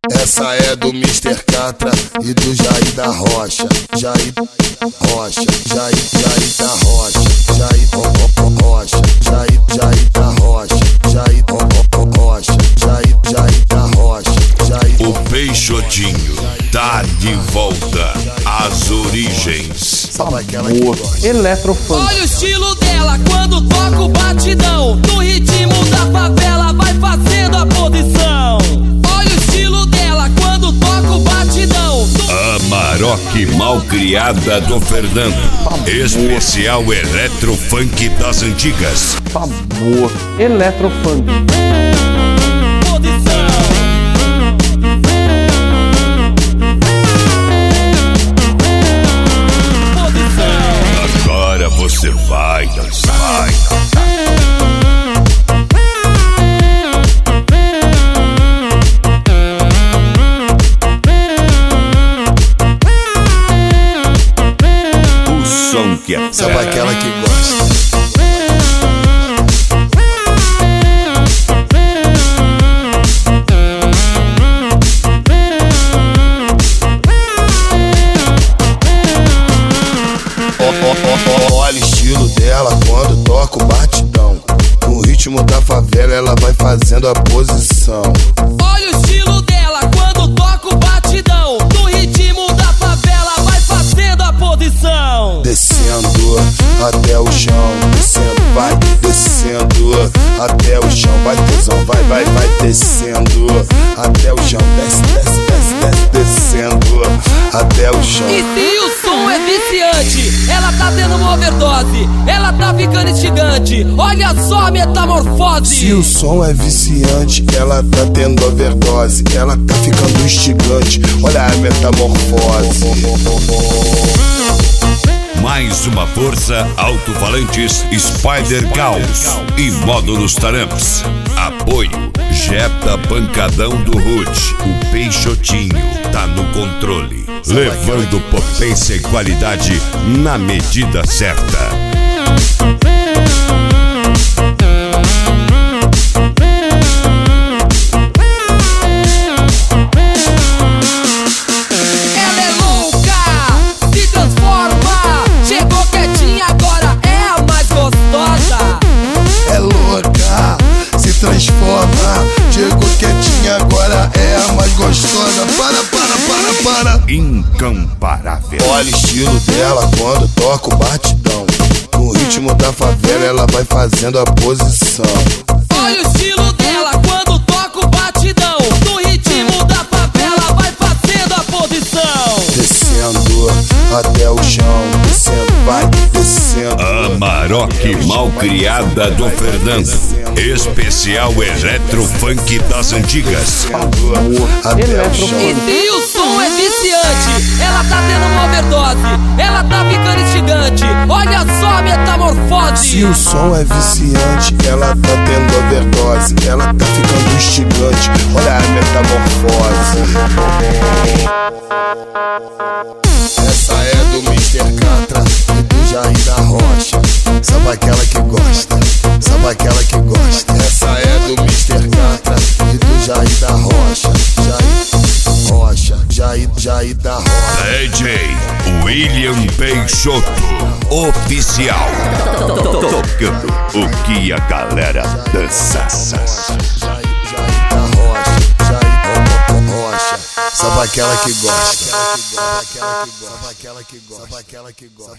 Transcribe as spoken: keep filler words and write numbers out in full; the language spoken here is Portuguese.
Essa é do mister Catra e do Jair da Rocha. Jair Rocha, Jair, Jair da Rocha. Jair Rocha, Jair, Jair da Rocha. Jair Rocha, Jair, Jair da Rocha. Jair. O Peixotinho tá de volta às origens. Eletrofunk. Olha o estilo dela quando toca o batidão. No ritmo da favela vai fazendo a posição. Olha o estilo dela quando toca o batidão. A Maroc malcriada do Fernando. Especial Eletrofunk das antigas. Sabor. Eletrofunk. Agora você vai dançar. Vai dançar. O som que é. Sabe aquela que gosta? Olha o estilo dela quando toca o batidão. No ritmo da favela ela vai fazendo a posição. Olha o estilo dela quando toca o batidão. No ritmo da favela vai fazendo a posição. Descendo até o chão, descendo, vai descendo até o chão, vai tesão, vai, vai, vai descendo até o chão, desce, desce, desce, desce, descendo até o chão. E se o som é viciante, ela tá tendo uma overdose, ela tá ficando instigante. Olha só a metamorfose. Se o som é viciante, ela tá tendo overdose, ela tá ficando instigante. Olha a metamorfose. Mais uma força, alto-falantes, Spider Caos e módulos Taramps. Apoio, Jetta Pancadão do Rude. O Peixotinho tá no controle, levando potência e qualidade na medida certa. Transforma, chegou quietinha, agora é a mais gostosa. Para, para, para, para. Incomparável. Olha o estilo dela quando toca o batidão. No ritmo da favela ela vai fazendo a posição. Olha o estilo dela quando toca o batidão. No ritmo da favela vai fazendo a posição. Descendo até o chão, descendo, vai descendo. A Maroc malcriada do Fernando. Especial Eletrofunk das antigas. Até o chão. E se o som é viciante, ela tá tendo uma overdose, ela tá ficando instigante. Olha só a metamorfose. Se o som é viciante, ela tá tendo overdose, ela tá ficando instigante. Olha a metamorfose. Essa é do mister Catra e do Jair da Rocha. Sabe aquela que gosta? Sabe aquela que gosta? Essa é do mister Catra e do Jair da Rocha. Jair Rocha, Jair, Jair da Rocha. D J William Peixoto, oficial. Tocando o que a galera dança. Jair, Jair da Rocha, Jair Rocha. Sabe aquela que gosta? Sabe aquela que gosta? Sabe aquela que gosta?